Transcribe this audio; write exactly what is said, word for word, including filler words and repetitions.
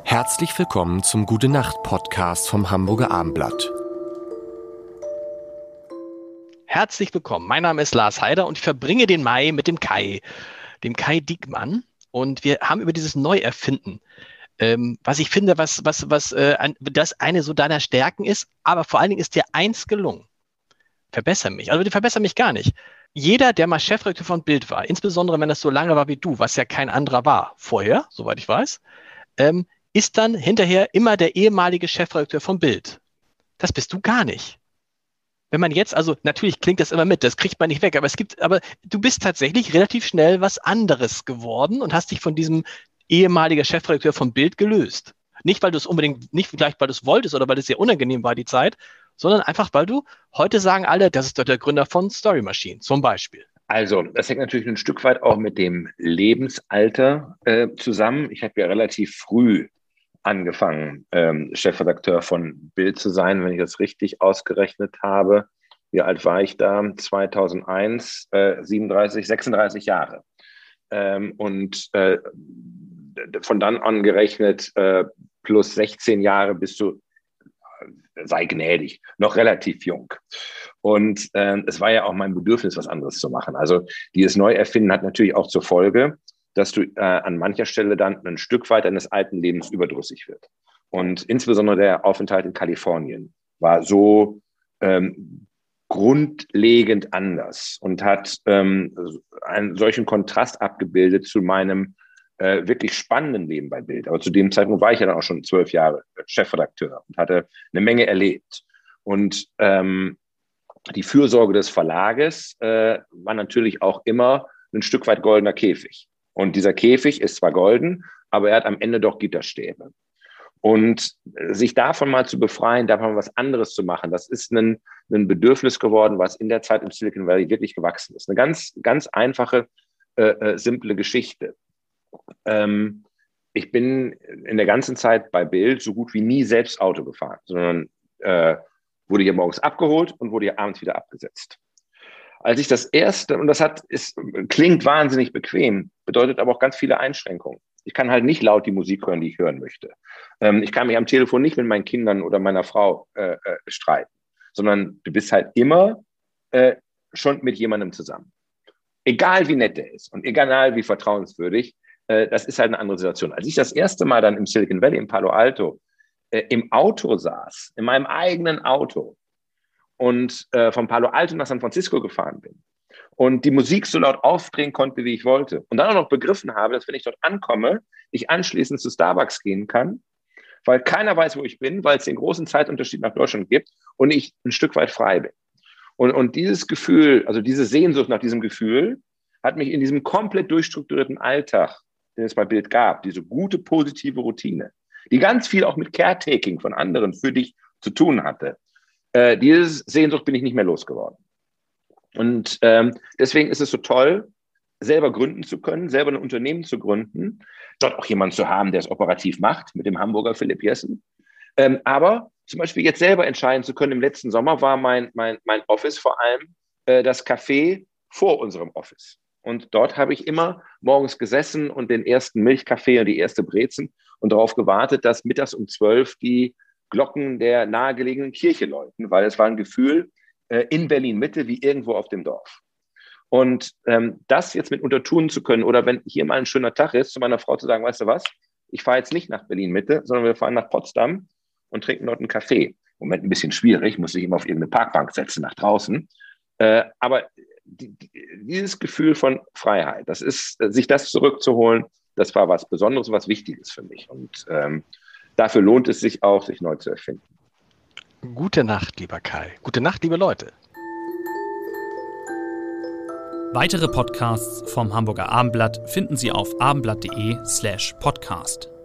Herzlich willkommen zum Gute-Nacht-Podcast vom Hamburger Abendblatt. Herzlich willkommen. Mein Name ist Lars Heider und ich verbringe den Mai mit dem Kai, dem Kai Diekmann. Und wir haben über dieses Neuerfinden, ähm, was ich finde, was, was, was äh, ein, das eine so deiner Stärken ist, aber vor allen Dingen ist dir eins gelungen. Verbessere mich. Also verbessere mich gar nicht. Jeder, der mal Chefredakteur von Bild war, insbesondere wenn das so lange war wie du, was ja kein anderer war vorher, soweit ich weiß, ähm, ist dann hinterher immer der ehemalige Chefredakteur von Bild. Das bist du gar nicht. Wenn man jetzt, also natürlich klingt das immer mit, das kriegt man nicht weg, aber es gibt, aber du bist tatsächlich relativ schnell was anderes geworden und hast dich von diesem ehemaligen Chefredakteur von Bild gelöst. Nicht, weil du es unbedingt, nicht vielleicht, weil du es wolltest oder weil es sehr unangenehm war, die Zeit, sondern einfach, weil du, heute sagen alle, das ist doch der Gründer von Story Machine, zum Beispiel. Also, das hängt natürlich ein Stück weit auch mit dem Lebensalter äh, zusammen. Ich habe ja relativ früh angefangen, ähm, Chefredakteur von Bild zu sein, wenn ich das richtig ausgerechnet habe. Wie alt war ich da? zweitausendeins, äh, siebenunddreißig, sechsunddreißig Jahre. Ähm, und äh, von dann an gerechnet äh, plus sechzehn Jahre bist du, äh, sei gnädig, noch relativ jung. Und äh, es war ja auch mein Bedürfnis, was anderes zu machen. Also dieses Neuerfinden hat natürlich auch zur Folge, dass du äh, an mancher Stelle dann ein Stück weit deines alten Lebens überdrüssig wird. Und insbesondere der Aufenthalt in Kalifornien war so ähm, grundlegend anders und hat ähm, einen solchen Kontrast abgebildet zu meinem äh, wirklich spannenden Leben bei Bild. Aber zu dem Zeitpunkt war ich ja dann auch schon zwölf Jahre Chefredakteur und hatte eine Menge erlebt. Und ähm, die Fürsorge des Verlages äh, war natürlich auch immer ein Stück weit goldener Käfig. Und dieser Käfig ist zwar golden, aber er hat am Ende doch Gitterstäbe. Und sich davon mal zu befreien, davon was anderes zu machen, das ist ein, ein Bedürfnis geworden, was in der Zeit im Silicon Valley wirklich gewachsen ist. Eine ganz, ganz einfache, äh, simple Geschichte. Ähm, ich bin in der ganzen Zeit bei Bild so gut wie nie selbst Auto gefahren, sondern äh, wurde hier morgens abgeholt und wurde hier abends wieder abgesetzt. Als ich das erste, und das hat, ist, klingt wahnsinnig bequem, bedeutet aber auch ganz viele Einschränkungen. Ich kann halt nicht laut die Musik hören, die ich hören möchte. Ähm, ich kann mich am Telefon nicht mit meinen Kindern oder meiner Frau äh, äh, streiten, sondern du bist halt immer äh, schon mit jemandem zusammen. Egal wie nett der ist und egal wie vertrauenswürdig, äh, das ist halt eine andere Situation. Als ich das erste Mal dann im Silicon Valley, in Palo Alto, äh, im Auto saß, in meinem eigenen Auto, und äh, von Palo Alto nach San Francisco gefahren bin und die Musik so laut aufdrehen konnte, wie ich wollte. Und dann auch noch begriffen habe, dass wenn ich dort ankomme, ich anschließend zu Starbucks gehen kann, weil keiner weiß, wo ich bin, weil es den großen Zeitunterschied nach Deutschland gibt und ich ein Stück weit frei bin. Und, und dieses Gefühl, also diese Sehnsucht nach diesem Gefühl, hat mich in diesem komplett durchstrukturierten Alltag, den es bei Bild gab, diese gute, positive Routine, die ganz viel auch mit Caretaking von anderen für dich zu tun hatte, Äh, diese Sehnsucht bin ich nicht mehr losgeworden. Und ähm, deswegen ist es so toll, selber gründen zu können, selber ein Unternehmen zu gründen, dort auch jemanden zu haben, der es operativ macht, mit dem Hamburger Philipp Jessen. Ähm, aber zum Beispiel jetzt selber entscheiden zu können, im letzten Sommer war mein, mein, mein Office vor allem äh, das Café vor unserem Office. Und dort habe ich immer morgens gesessen und den ersten Milchkaffee und die erste Brezen und darauf gewartet, dass mittags um zwölf die Glocken der nahegelegenen Kirche läuten, weil es war ein Gefühl äh, in Berlin-Mitte wie irgendwo auf dem Dorf. Und ähm, das jetzt mit untertun zu können oder wenn hier mal ein schöner Tag ist, zu meiner Frau zu sagen, weißt du was, ich fahre jetzt nicht nach Berlin-Mitte, sondern wir fahren nach Potsdam und trinken dort einen Kaffee. Im Moment ein bisschen schwierig, muss ich immer auf irgendeine Parkbank setzen nach draußen. Äh, aber die, die, dieses Gefühl von Freiheit, das ist, sich das zurückzuholen, das war was Besonderes, was Wichtiges für mich. Und ähm, dafür lohnt es sich auch, sich neu zu erfinden. Gute Nacht, lieber Kai. Gute Nacht, liebe Leute. Weitere Podcasts vom Hamburger Abendblatt finden Sie auf abendblatt.de slash podcast.